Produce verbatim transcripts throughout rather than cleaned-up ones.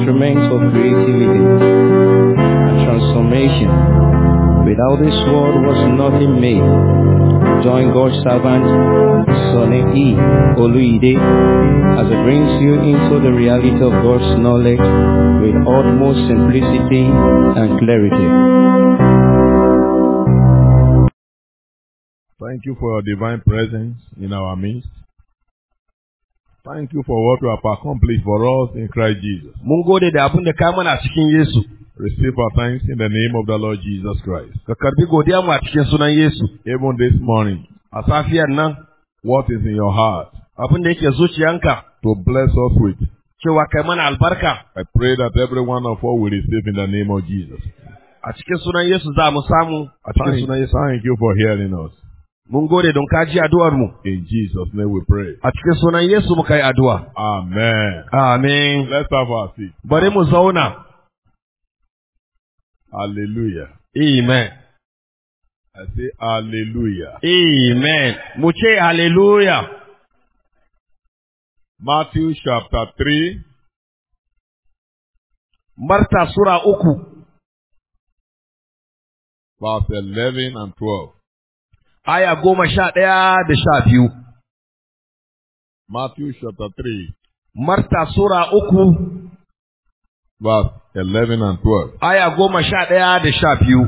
instruments of creativity and transformation. Without this word was nothing made. Join God's servant, Sonny E. Oluide, as it brings you into the reality of God's knowledge with utmost simplicity and clarity. Thank you for your divine presence in our midst. Thank you for what you have accomplished for us in Christ Jesus. Receive our thanks in the name of the Lord Jesus Christ. Even this morning, what is in your heart to bless us with? I pray that every one of us will receive in the name of Jesus. Thank, thank you for hearing us. In Jesus' name we pray. Amen. Amen. Let's have our seat. Hallelujah. Amen. I say hallelujah. Amen. Muche hallelujah. Matthew chapter three. Marta sura uku. Verse eleven and twelve. Aya goma sha ɗaya da sha biyu. Matthew chapter three. Marta sura uku. Verse eleven and twelve. Aya goma sha ɗaya da sha biyu.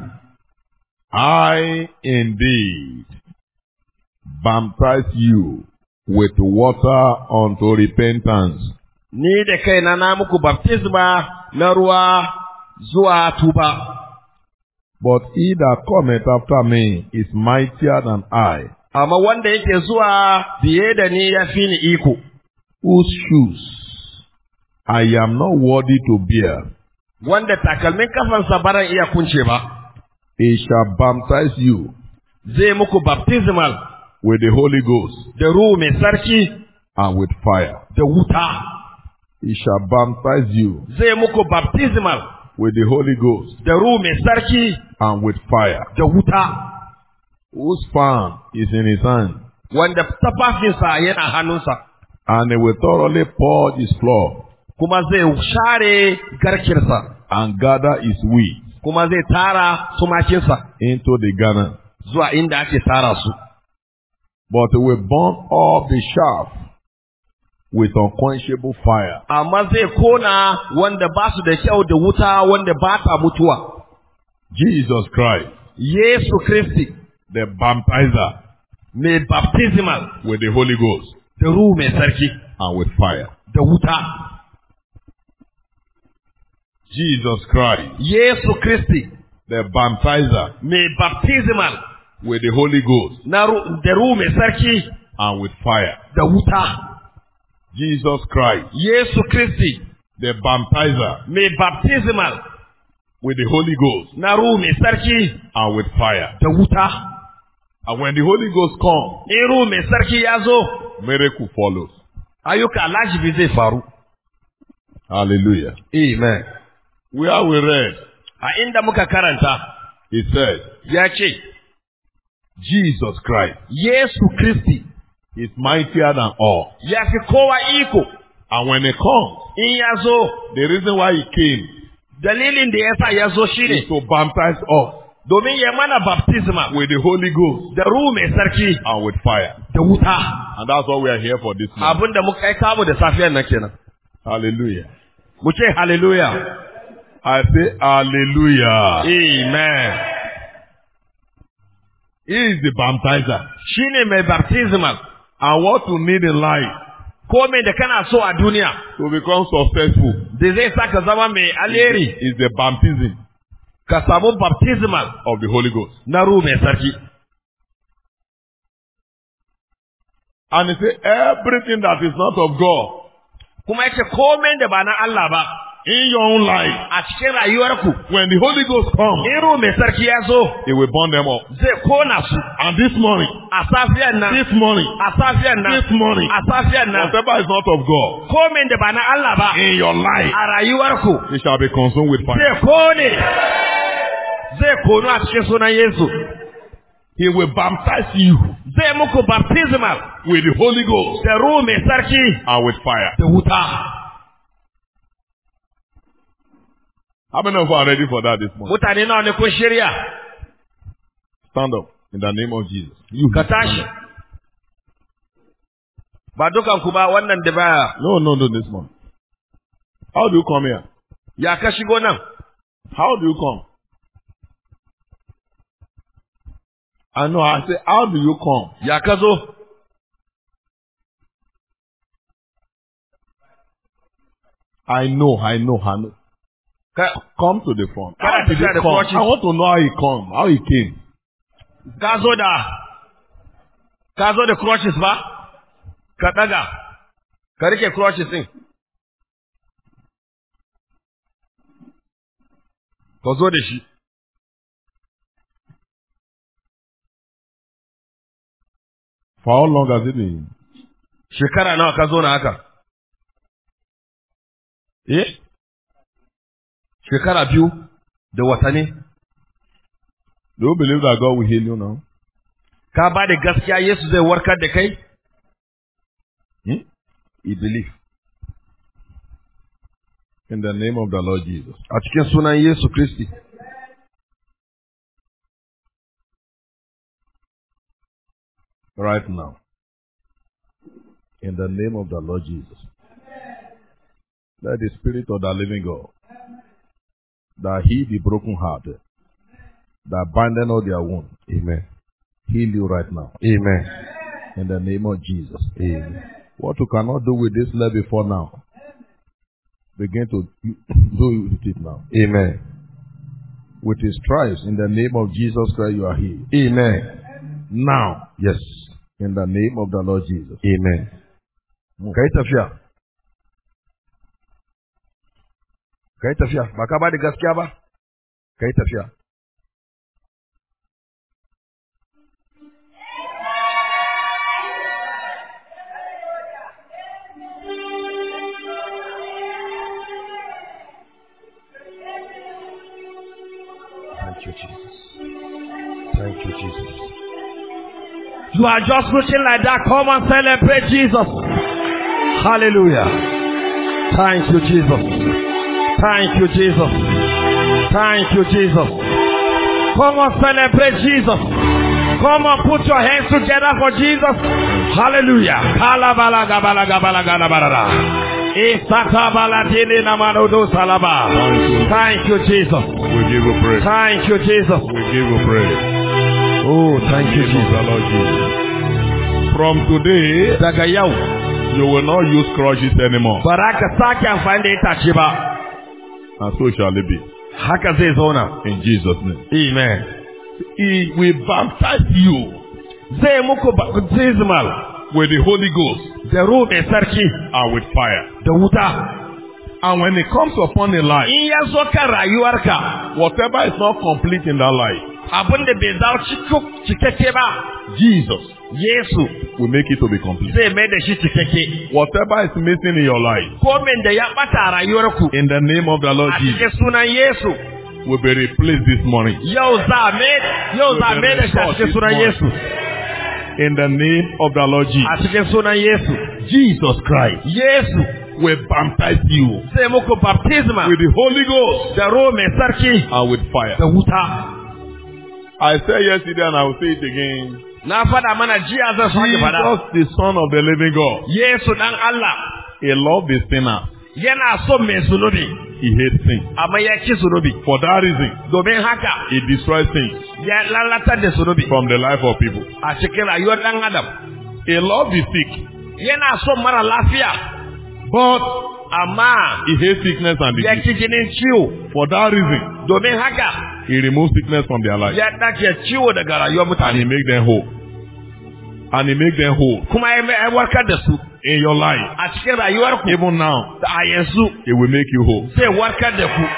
I indeed baptize you with water unto repentance. Ni da kaina na muku baptisma na ruwa zuwa tuba. But he that cometh after me is mightier than I. Amma wanda yake zuwa biye da ni ya fi ni iko. Whose shoes I am not worthy to bear. Wanda takalmin kafansa baran iya kunce ba. He shall baptize you. Zai muku baptismal. With the Holy Ghost. Da ruhu mai sarki. And with fire. Da wuta. He shall baptize you. Zai muku baptismal. With the Holy Ghost. Da ruhu mai sarki. And with fire. Da wuta. Whose fan is in his hand. Wanda tafafinsa yana hannunsa. And he will thoroughly purge his floor. Kuma zai share garkinsa. And gather his wheat. Kuma zai tara tumakinsa. Into the garner. Zuwa inda ake tara su. But he will burn up the chaff with unquenchable fire. Amma zai kona wanda ba su da kyau da wuta wanda ba ta mutuwa. Jesus Christ. Yesu Kristi. The baptizer. Mai baptismal. With the Holy Ghost. Da ruhu mai sarki. And with fire. Da wuta. Jesus Christ. Yesu Kristi. The baptizer. Mai baptismal. With the Holy Ghost. Na da ruhu mai sarki. And with fire. Da wuta. Jesus Christ. Yesu Kristi. The baptizer. Mai baptismal. With the Holy Ghost. Na ruhu mai sarki. And with fire. Da wuta. And when the Holy Ghost comes. In ruhu mai sarki ya zo. Miracle follows. Ayyuka alajibi zai faru. Hallelujah. Amen. Where we read. A inda muka karanta. It said. Ya ce. Jesus Christ. Yesu Kristi. Is mightier than all. Ya fi kowa iko. And when he comes. In ya zo. The reason why he came. Dalilin da yasa ya zo shine. Is to baptize us. Domin ya mana baptisma. With the Holy Ghost. Da ruhu mai sarki. And with fire. Da wuta. And that's what we are here for this morning. Abinda muka kai kamu da safiyar nan kenan. Hallelujah. Mu ce hallelujah. I say hallelujah. Amen. He is the baptizer. Shine mai baptismal. And what you need in life. Ko me da kana so a duniya. To become successful. Da zai saka zama mai alheri. Is the baptism. Ka samu baptismal. Of the Holy Ghost. Na ruhu mai sarki. And he say everything that is not of God. Kuma yake komai da ba na Allah ba. In your own life. A cikin rayuwarku. When the Holy Ghost comes. In ruhu mai sarki ya zo. He will burn them up. Zai kona su. And this morning. A safiyar nan. This morning. A safiyar nan. This morning. A safiyar nan. Whatever is not of God. Komai da ba na Allah ba. In your life. A rayuwarku. It shall be consumed with fire. Zai kone. Zai kono a cikin sunan Yesu. He will baptize you. Zai muku baptismal. With the Holy Ghost. Da ruhu mai sarki. And with fire. Da wuta. How many of you are ready for that this morning? Mutane nawa ne kun shirya? Stand up in the name of Jesus. You Ka tashi. Ba dukan ku ba wannan da baya. No, no, no, this one. How do you come here? Ya ka shigo nan? How do you come? I know, I say, how do you come? Ya ka zo? I know, I know, I know. Come to the front. How Kada did he tafiya da come? crutches. I want to know how he come, how he came. Ka zo da Ka zo da crutches ba? Ka daga. Ka rike crutches din. Ka zo da shi. For how long has it been? Shekara nawa ka zo na haka? Eh? Shekara biyu da watanni. Do you believe that God will heal you now? Ka ba da gaskiya Yesu zai warkar da kai? Hmm? You believe. In the name of the Lord Jesus. A cikin sunan Yesu Kristi. Right now. In the name of the Lord Jesus. Let the Spirit of the living God, that heal the broken hearted, that binding all their wounds, Amen. heal you right now. Amen. In the name of Jesus. Amen. What you cannot do with this leg before now, begin to do with it now. Amen. With his stripes, in the name of Jesus Christ, you are healed. Amen. Now, Yes. in the name of the Lord Jesus. Amen. Kai tafiya. Kai tafiya. Ba ka ba da gaskiya ba? Kai tafiya. Thank you, Jesus. Thank you, Jesus. You are just looking like that. Come and celebrate Jesus. Hallelujah. Thank you, Jesus. Thank you, Jesus. Thank you, Jesus. Come and celebrate Jesus. Come and put your hands together for Jesus. Hallelujah. Thank you, Jesus. We give you praise. Thank you, Jesus. We give you praise. Oh, thank you, In the name of the Jesus. Lord Jesus. From today, Daga yau, you will not use crutches anymore. ba za ka sake amfani da itace ba. And so shall it be. Haka zai zauna. In Jesus' name. Amen. He will baptize you Zai muku baptismal with the Holy Ghost da ruhu mai sarki and with fire. da wuta. And when it comes upon a life, In ya zo kan rayuwarka, whatever is not complete in that life, abin da bai zawo cikakke ba, Jesus Yesu will make it to be complete. zai mai da shi cikakke. Whatever is missing in your life, Komin da ya bata a rayuwarku, in the name of the Lord a Jesus, cikin sunan Yesu, will be replaced this morning. yau za a mai yau za a mai da shi a cikin sunan Yesu. In the name of the Lord A Jesus, cikin sunan Yesu. Jesus Christ Yesu will baptize you zai muku baptisma with the Holy Ghost da ruhu mai sarki and with fire. da wuta. I said yesterday and I will say it again. Na faɗa mana jiya zan sake faɗa. Jesus, the Son of the living God, Yesu ɗan Allah he loved the sinner. yana son mai zunubi, He hates sin. amma ya ki zunubi. For that reason, Domin haka he destroys sin ya lalatar da zunubi from the life of people. a cikin rayuwar ɗan Adam. He loved the sick, Yana son mara lafiya, but amma he hates sickness and ya disease. ki jinin ciwo. For that reason, Domin haka he removes sickness from their life ya ɗauke ciwo daga rayuwar and he mutane. makes them whole. And he makes them whole Kuma ya ya warkar da su in your life. a cikin rayuwarku. Even now, Da a yanzu he will make you whole. zai warkar da ku.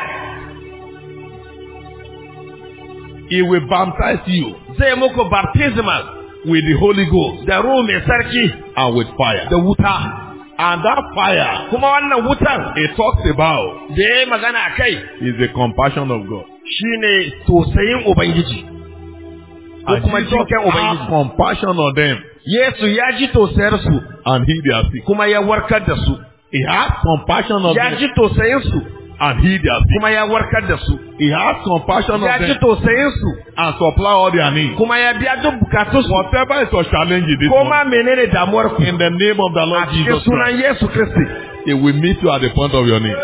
He will baptize you Zai muku baptismal with the Holy Ghost da ruhu mai sarki and with fire. da wuta. And that fire Kuma wannan wutan it talks about da ya yi magana a kai is the compassion of God. shine tausayin Ubangiji. Ko And kuma Jesus jinkan has Ubangiji. compassion on them Yesu ya ji tausayarsu and heal their sick. kuma ya warkar da su. He has compassion on Ya them ji tausayinsu and heal their sick. kuma ya warkar da su. He has compassion Ya on ji them tausayin su and supply all their needs. kuma ya biya duk bukatun su. Whatever is your challenge this Ko ma morning, menene damuwar ku? in the name of the A Lord cikin Jesus sunan Christ, Yesu Kristi He will meet you at the point of your need.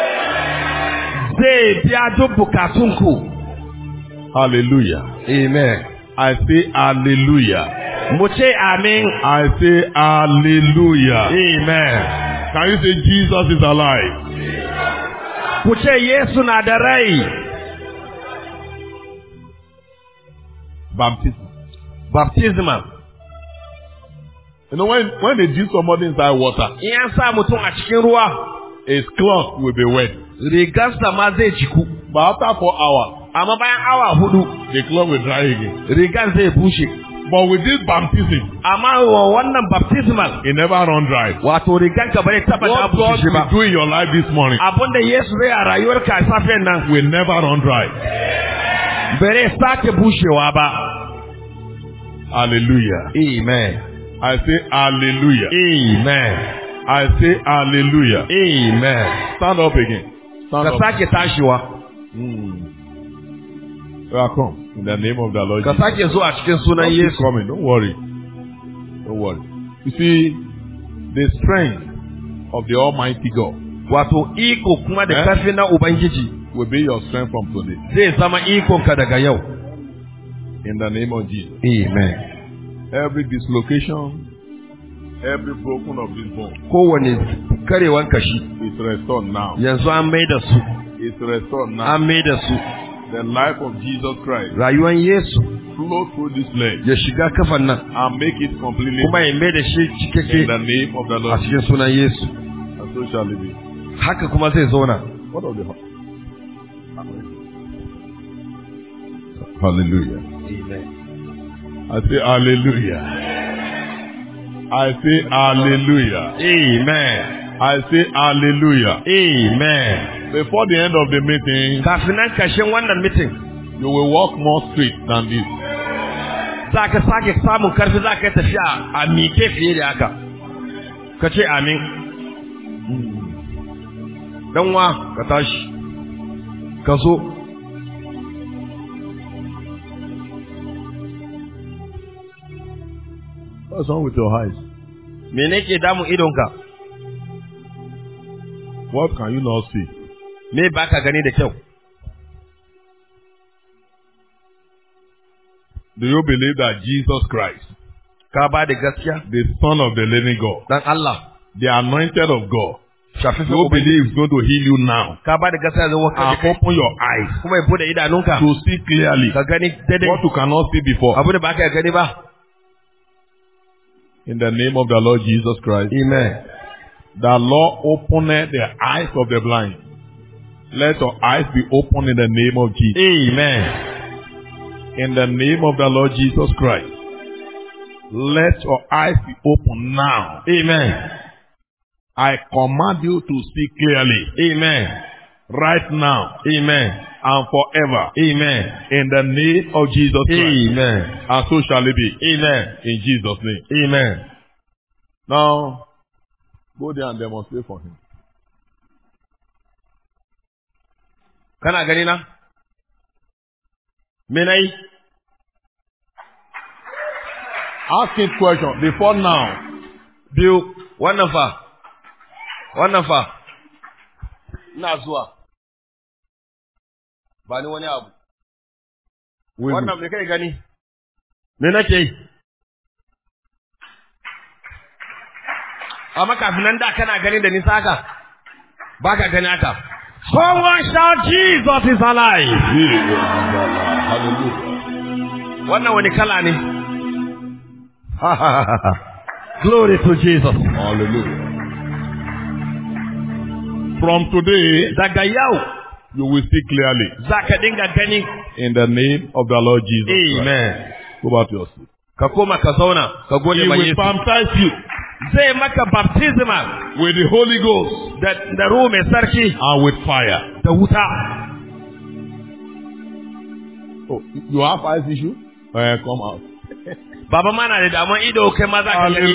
zai biya duk bukatun ku. Hallelujah. Amen. I say hallelujah. Mu ce amin. I say hallelujah. Amen. Can you say Jesus is alive? Ku ce Yesu na da rai. Baptism. Baptismal. You know, when, when they dip somebody inside water, In an sa mutum a cikin ruwa, his cloth will be wet. rigarsa ma zai jiku. But after four hours, Amma bayan awa hudu, the cloth will dry again. rigar zai bushe. But with this baptism, Amma wa wannan baptismal, it never run dry. wato riganka ba zai taba da What God bushe ba. will do in your life this morning Abinda Yesu zai a rayuwarka a safiyan nan, will never run dry. bare sake bushewa ba. Hallelujah. Amen. I say hallelujah. Amen. I say hallelujah. Amen. Stand up again. Stand Ka up. sake tashiwa. Mm. Welcome in the name of the Lord Ka Jesus. sake zuwa cikin sunan Don't keep Yesu. coming. Don't worry. Don't worry. You see, the strength of the Almighty God Wato iko kuma da Eh? karfi na Ubangiji will be your strength from today. zai zama ikonka daga yau. In the name of Jesus. Amen. Every dislocation, every broken of this bone Kowane karewan kashi is restored now. yanzu an mai da su, It's restored now. an mai da su. The life of Jesus Christ Rayuwan Yesu flow through this leg ya shiga kafan nan and make it completely kuma ya mai da shi in cikakke the name of the a Lord. cikin sunan Yesu. And so shall it be. Haka kuma zai zauna. What of the Hallelujah. Amen. I say hallelujah. I say hallelujah. Amen. I say hallelujah. Amen. Before the end of the meeting, Kafin nan kashin wannan mitin, you will walk more straight than this. za ka sake samun karfi za ka yi tafiya a mike fiye da haka. Ka ce amin. Danwa ka tashi. Ka zo. What's wrong with your eyes? Mene ke damun idonka? What can you not see? Me ba ka gani da kyau? Do you believe that Jesus Christ, Ka ba da gaskiya? the Son of the living God, Dan Allah. the anointed of God, Shafifin you believe is going to heal you now Ka ba da gaskiya zan wakar da and kai. open your eyes Kuma ya bude idanunka. to see clearly Ka gani daidai. what you cannot see before. Abu da ba ka gani ba. In the name of the Lord Jesus Christ, Amen. the Lord opened the eyes of the blind. Let your eyes be open in the name of Jesus. Amen. In the name of the Lord Jesus Christ, let your eyes be open now. Amen. I command you to see clearly Amen. right now Amen. and forever. Amen. In the name of Jesus Christ. Amen. And so shall it be. Amen. In Jesus' name. Amen. Now, go there and demonstrate for him. Kana gani na? Me nayi? Ask him question before now. Biyu, wannan fa. Wannan fa. Ina zuwa. Ba ni wani abu. We will. Wannan me kai gani? Me nake yi? Amma kafin nan da kana gani da nisa haka? Ba ka gani haka. Someone shout Jesus is alive. Hallelujah. Wannan wani kala ne? Glory to Jesus. Hallelujah. From today, Daga yau you will see clearly. za ka dinga gani. In the name of the Lord Jesus Christ. Amen. Go back to your seat. Ka koma ka zauna ka gode He ma will Yesu. baptize you Zai maka baptismal with the Holy Ghost da da ruwa mai sarki and with fire. da wuta. Oh, you have eyes issue? Uh, come out. Baba ma na da damuwan ido kai ma za ka gani yau.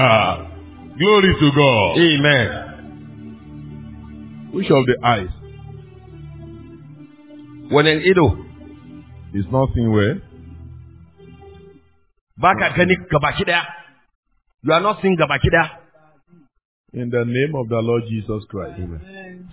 Hallelujah. Glory to God. Amen. Which of the eyes Wani ido? It's not seen where? Baka gani gabaki daya. You are not seeing gabaki daya. In the name of the Lord Jesus Christ. Amen.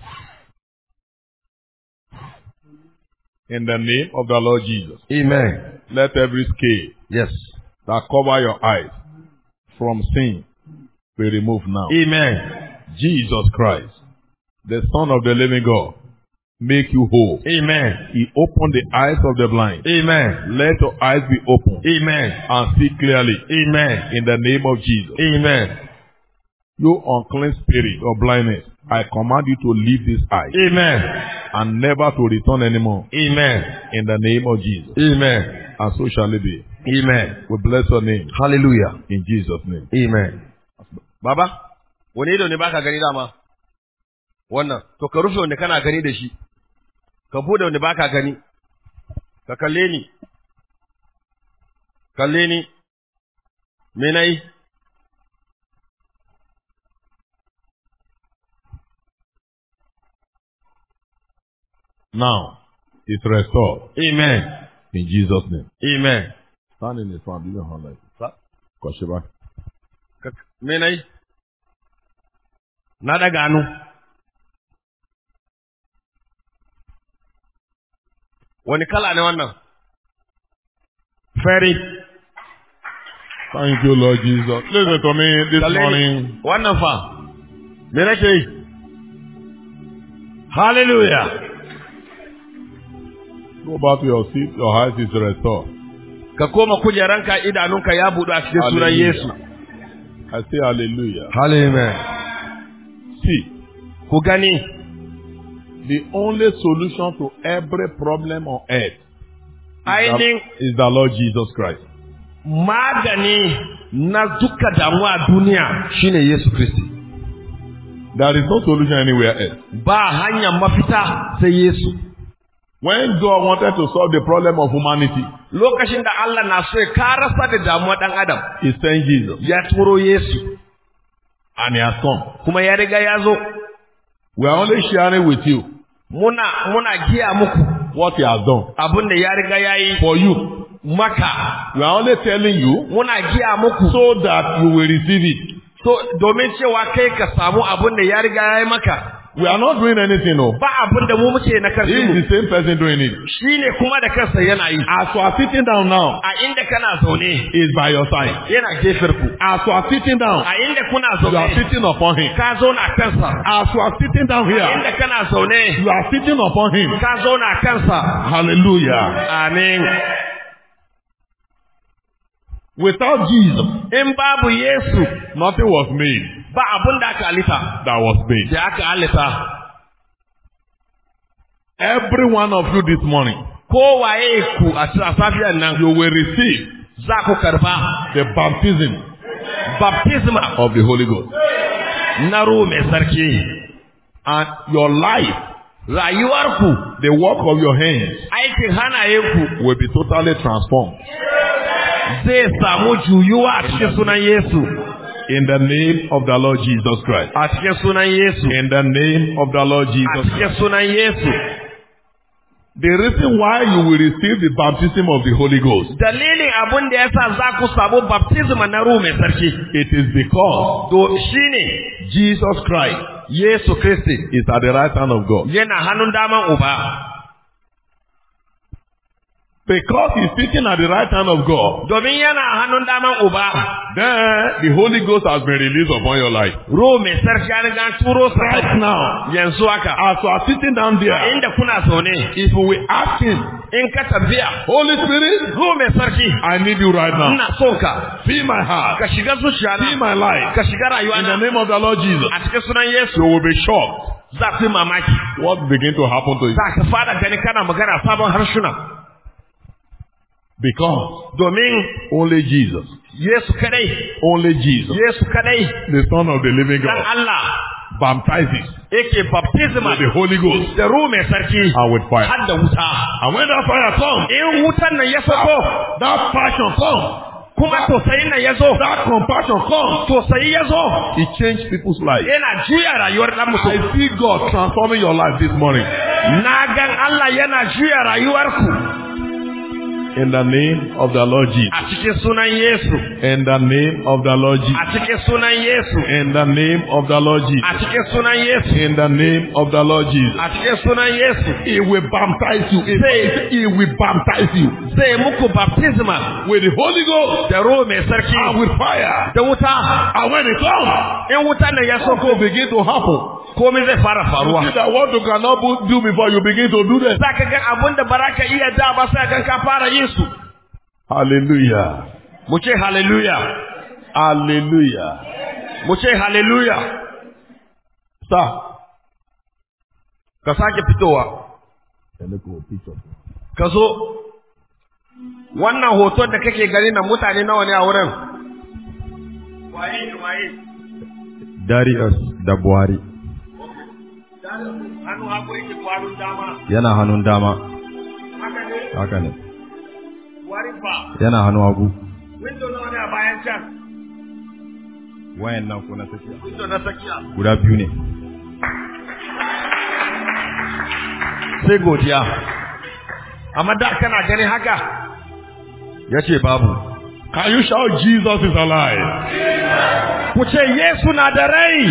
In the name of the Lord Jesus. Amen. Let every scale Yes. that cover your eyes from sin be removed now. Amen. Jesus Christ, the Son of the living God, make you whole. Amen. He opened the eyes of the blind. Amen. Let your eyes be open. Amen. And see clearly. Amen. In the name of Jesus. Amen. You unclean spirit of blindness, I command you to leave this eye. Amen. And never to return anymore. Amen. In the name of Jesus. Amen. And so shall it be. Amen. We bless your name. Hallelujah. In Jesus' name. Amen. Baba, wani ido ne baka gani dama? Wannan, to ka rufe wanda kana gani da shi. Ka bude wanda baka gani. Ka kalle ni. Kalle ni. Me nayi? Now, it's restored. Amen. In Jesus' name. Amen. Stand in the front. You know how like Sa? Kwashiba. Me nayi? Na daga hannu. Wani kala ne wannan? Fairy. Thank you, Lord Jesus. Listen to me this morning. Wannan fa. Me nake yi? Hallelujah. Go back to your seat. Your eyes is restored. Ka koma kujeranka idanunka ya budu a cikin sunan Yesu. I say hallelujah. Hallelujah. See, ku gani, the only solution to every problem on earth ainihin is the Lord Jesus Christ. Magani na duka damuwa a duniya shine Yesu Kristi. There is no solution anywhere else. Ba hanyar mafita sai Yesu. When God wanted to solve the problem of humanity, lokacin da Allah na so ya karasa da damuwa dan Adam, He sent Jesus. ya turo Yesu. And He has come. Kuma ya riga ya zo. We are only sharing with you Muna muna giya muku what He has done abin da ya riga ya yi for you. maka. We are only telling you Muna giya muku so that you will receive it. so domin cewa kai ka samu abin da ya riga ya yi maka. We are not doing anything, no. Ba abin da mu muke na He karfi is mu. the same person doing it. Shi ne kuma da kansa yana yi. As you are sitting down now, A inda kana zaune He is by your side. yana gefar ku. As you are sitting down, A inda kuna you are zaune sitting upon Him. ka zauna kansa. As you are sitting down A here, inda kana zaune you are sitting upon Him. ka zauna kansa. Hallelujah. Amin. Without Jesus, In babu Yesu nothing was made ba abin da aka halitta that was made. da aka halitta. Every one of you this morning, Kowaye ku a safiyar nan you will receive za ku karba the baptism baptisma of the Holy Ghost. na Ruhu Mai Sarki. And your life, Rayuwarku, the work of your hands, aikin hannayenku will be totally transformed. zai samu juyuwa a cikin sunan Yesu. In the name of the Lord Jesus Christ. A cikin sunan Yesu. In the name of the Lord A Jesus cikin Christ. sunan Yesu. The reason why you will receive the baptism of the Holy Ghost, Dalilin abin da yasa za ku samu baptisma na Ruhu Mai Sarki. it is because To shine Jesus Christ Yesu Kristi is at the right hand of God. yana hannun daman Uba. Because He's sitting at the right hand of God, Domin yana hannun daman Uba. then the Holy Ghost has been released upon your life. Ruhu Mai Sarki ya riga turo sa Right now, yanzu haka. as you are sitting down there, Inda kuna zaune if we will ask Him, in ka tafiya Holy Spirit, Ruhu Mai Sarki I need you right now. ina son ka. Fill my heart. Ka shiga zuciya Fill na. my life. Ka shiga rayuwa In the na. name of the Lord Jesus. A cikin sunan Yesu You will be shocked za ku yi mamaki. what begin to happen to you. Za ka fara gani kana magana sabon harshuna. Because Domin only Jesus, Yesu kadai, only Jesus, Yesu kadai, the Son of the living dan God, Allah baptizes yake baptisma with the Holy Ghost da Ruhu Mai Sarki and with fire. har da wuta. And when that fire comes, In wutan nan ya sako, that passion comes, kuma tausayin nan yazo, that compassion comes, tausayi yazo, it changed people's lives. yana juya rayuwar dan mutum. I see God transforming your life this morning. Na gan Allah yana juya rayuwarku. In the name of the Lord Jesus. A cikin sunan Yesu. In the name of the Lord Jesus. A cikin sunan Yesu. In the name of the Lord Jesus. A cikin sunan Yesu. In the name of the Lord Jesus. A cikin sunan Yesu. He will baptize you. He says he will baptize you. Zai muku baptisma with the Holy Ghost. Da ruwa mai sarki. And with fire. Da wuta. And when it comes, in wuta ne ya something begin to happen. Komai zai fara faruwa. You see that what you cannot do before you begin to do that. Zaka ga abin da baraka iya da ba sai ka fara yin su. Hallelujah. Mu ce hallelujah. Hallelujah. Mu ce hallelujah. Sir. Ka sake fitowa. Ka zo. Wannan hoton da kake gani na mutane nawa ne a wurin? Waye da waye? Darius da Buhari. Hannu hagu yake ko hannun dama? Yana hannun dama. Haka ne? Haka ne. Buhari ba? Yana hannu hagu. Window nawa ne a bayan can? Wayan nan ko na tsakiya? Window na tsakiya. Guda biyu ne. Sai godiya. Amma da kana gani haka? Yace babu. Can you shout Jesus is alive? Ku ce Yesu na da rai.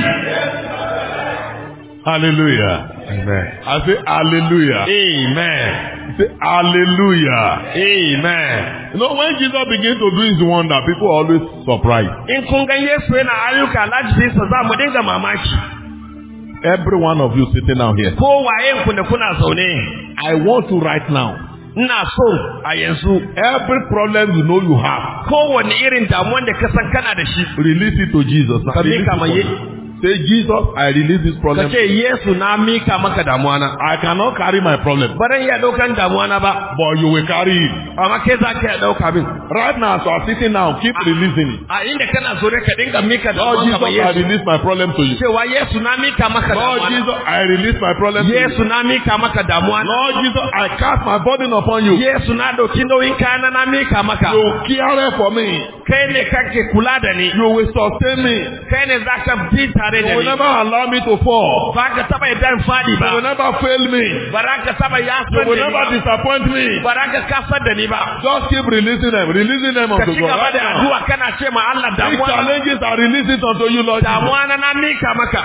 Hallelujah. Amen. I say hallelujah. Amen. Say hallelujah. Amen. You know, when Jesus began to do his wonder, people are always surprised. In kun ga Yesu yana ayyuka lajinsa za mu dinga mamaki. Every one of you sitting down here. Ko wayen ku da kuna zaune. I want to right now. Ina so a yanzu every problem you know you have. Kowane irin damuwan da ka san kana da shi. Release it to Jesus. Ka mika mai. Say, Jesus, I release this problem. Kace Yesu na mika maka damuwa na. I cannot carry my problem. Baran iya daukan damuwa na ba. But you will carry it. Amma kai za ka dauka min. Right now, so I'm sitting now, keep a, releasing it. A inda kana so ne ka dinga mika damuwa ka ba Yesu. Lord Jesus, I release my problem to you. Cewa Yesu na mika maka damuwa. Lord Jesus, I release my problem to you. Yesu na mika maka damuwa. Lord Jesus, I cast my burden upon you. Yesu na dauki nauyin kana na mika maka. You care for me. Kai ne kake kula da ni. You will sustain me. Kai ne zaka bi tare da ni. You will never allow me to fall. Ba ka taba idan fadi ba. You will never fail me. Ba ka taba yasar da ni ba. You will never disappoint me. Ba ka kasar da ni ba. Just keep releasing them, releasing them unto God. Ka ci gaba da addu'a kana ce ma Allah damuwa. These challenges are releasing unto you, Lord. Damuwa na na mika maka.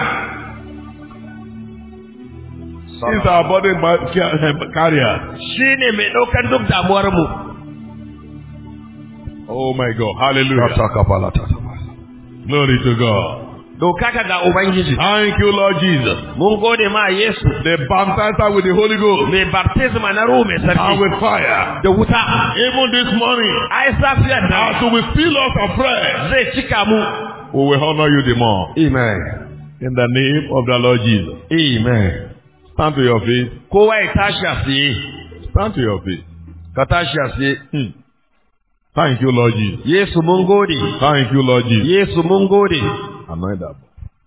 He's our body carrier. Shi ne mai ɗaukar duk damuwar mu. Oh my God, hallelujah. Glory to God. Dokaka ga Ubangiji. Thank you, Lord Jesus. Mun gode ma Yesu. The baptizer with the Holy Ghost. Mai baptisma na ruhu mai sarki. And with fire. Da wuta. Even this morning. Ai safiyar da. As we fill us afresh. Zai cika mu. We will honor you the more. Amen. In the name of the Lord Jesus. Amen. Stand to your feet. Kowa ya tashi a tsaye. Stand to your feet. Ka tashi a tsaye. Hmm. Thank you, Lord Jesus. Yesu mun gode. Thank you, Lord Jesus. Yesu mun gode. Anoint that.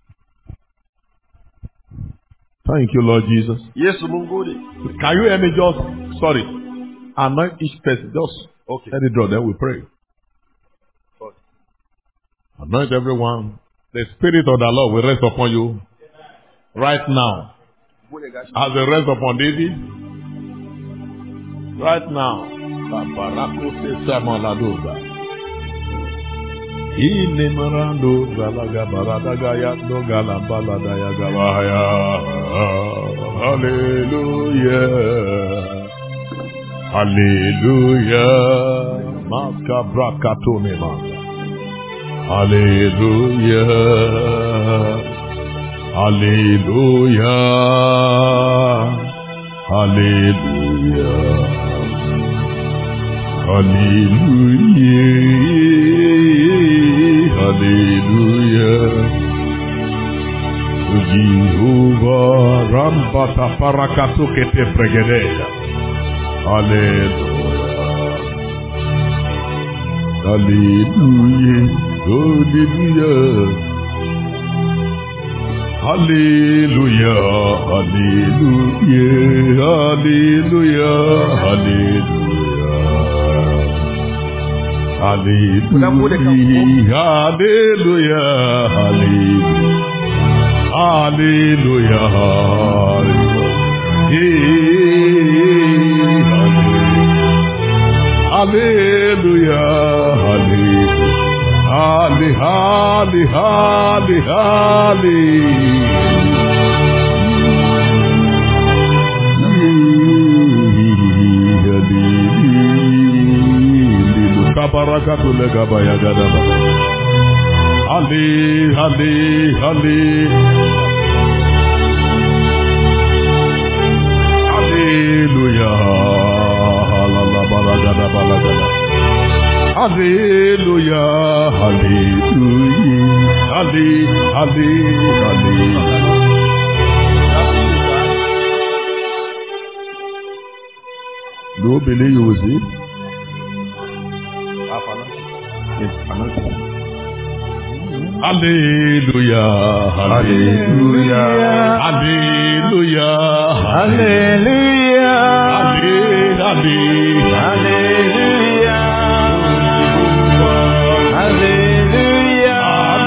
Thank you, Lord Jesus. Yesu mun gode. Can you hear me just, sorry, anoint each person. Just, okay. Let it draw, then we pray. Okay. Anoint everyone. The Spirit of the Lord will rest upon you right now. As it rests upon David. Right now. Ine marando zalaga baradaga ya no galambala daya gawaya. Hallelujah. Hallelujah. Maska brakatone manga. Hallelujah. Hallelujah. Hallelujah. Hallelujah. Hallelujah. Jehovah Rambata Parakato Kete Pregedeya. Hallelujah. Hallelujah. Hallelujah. Hallelujah. Hallelujah. Hallelujah. Hallelujah. Hallelujah. Hallelujah. Hallelujah. Hallelujah. Halle, halle, halle, halle. Kabarakatu legabaya gadaba. Halle, halle, halle. Hallelujah. Hallelujah. Hallelujah. Hallelujah. Hallelujah. Do you believe you will see? Hallelujah. Hallelujah. Hallelujah. Hallelujah. Hallelujah. Hallelujah. Hallelujah.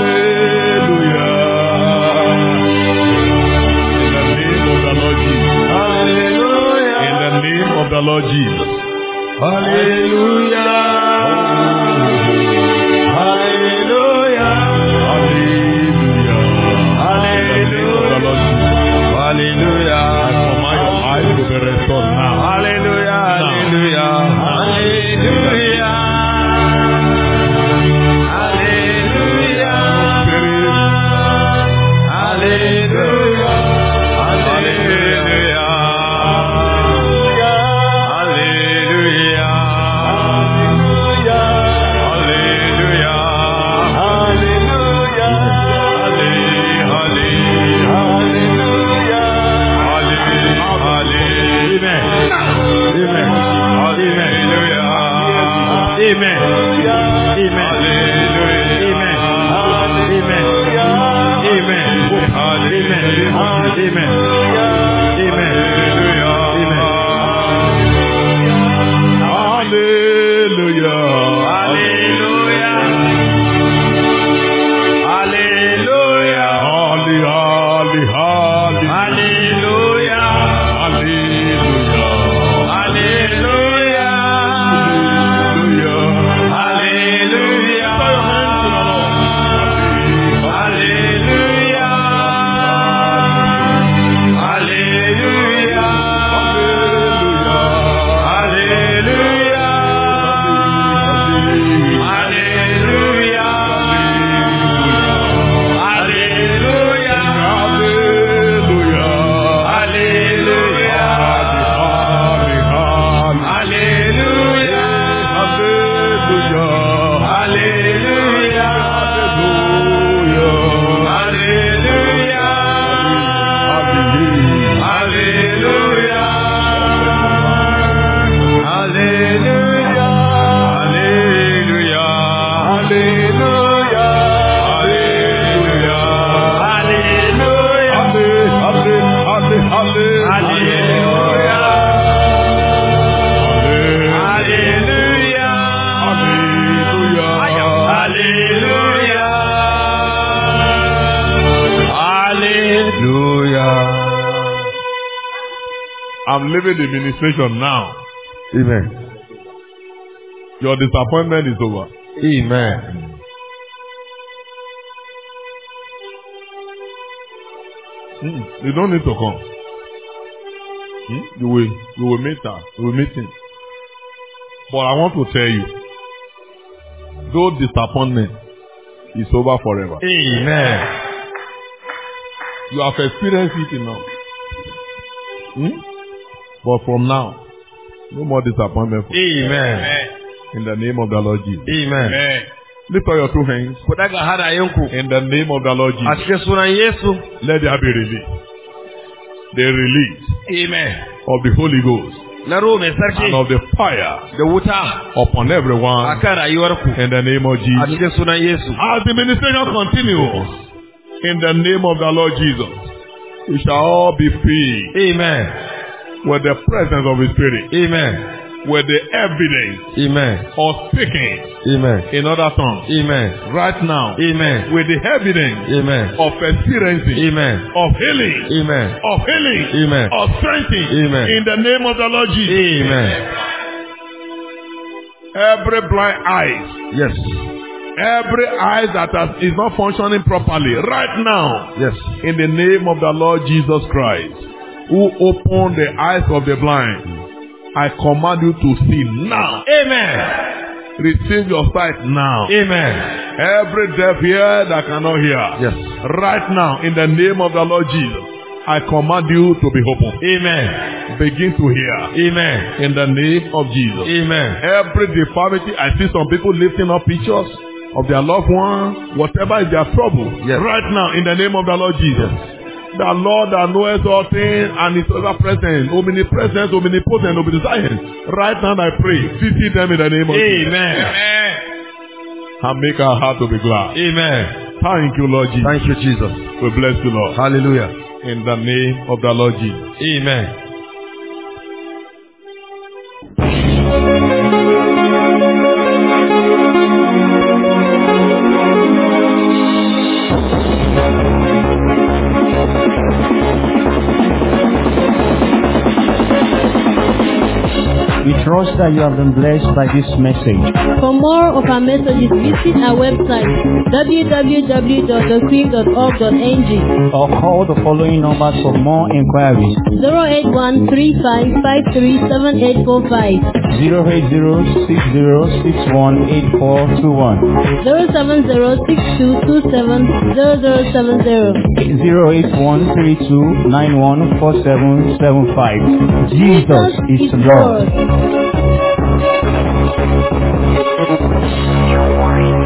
Hallelujah. In the name of the Lord Jesus. Hallelujah. Hallelujah. Hallelujah. I command your eyes to be restored now. Hallelujah. Hallelujah. Hallelujah. Hallelujah. Hallelujah. Hallelujah. Amen. Amen. Amen. Amen. Amen. Amen. Amen. Amen. Hallelujah. Hallelujah. Hallelujah. Holly, holly, holly. Hallelujah. Hallelujah. Hallelujah. I'm leaving the administration now. Amen. Your disappointment is over. Amen. Mm, you don't need to come. Mm, you will, you will meet her. You will meet him. But I want to tell you, though disappointment is over forever. Amen. You have experienced it enough. Hmm? But from now, no more disappointment. For Amen. In the name of the Lord Jesus. Amen. Amen. Lift up your two hands. In the name of the Lord Jesus. Let there be release. The release. Amen. Of the Holy Ghost. And of the fire. Upon everyone. In the name of Jesus. As the ministration continues. In the name of the Lord Jesus. We shall all be filled. Amen. With the presence of His Spirit. Amen. with the evidence Amen. of speaking Amen. in other tongues. Amen. Right now, Amen. with the evidence Amen. of experiencing, Amen. of healing, Amen. of healing, Amen. of strengthening, Amen. in the name of the Lord Jesus. Amen. Every blind eye, Yes. every eye that has, is not functioning properly, right now, Yes. in the name of the Lord Jesus Christ, who opened the eyes of the blind, I command you to see now. Amen. Receive your sight now. Amen. Every deaf ear that cannot hear, Yes. right now, in the name of the Lord Jesus, I command you to be open. Amen. Begin to hear. Amen. In the name of Jesus. Amen. Every deformity, I see some people lifting up pictures of their loved one, whatever is their trouble, Yes. right now, in the name of the Lord Jesus. The Lord that knoweth all things and is ever present, omnipresent, omnipotent, omniscient. Right now I pray, visit them in the name of Jesus. Amen. And make our heart to be glad. Amen. Thank you, Lord Jesus. Thank you, Jesus. We bless you, Lord. Hallelujah. In the name of the Lord Jesus. Amen. We trust that you have been blessed by this message. For more of our messages, visit our website w w w dot the creek dot org dot n g Or call the following numbers for more inquiries. zero eight one three five five three seven eight four five, zero eight zero six zero six one eight four two one, zero seven zero six two two seven zero zero seven zero. zero eight one three two nine one four seven seven five. Jesus is Lord. Lord.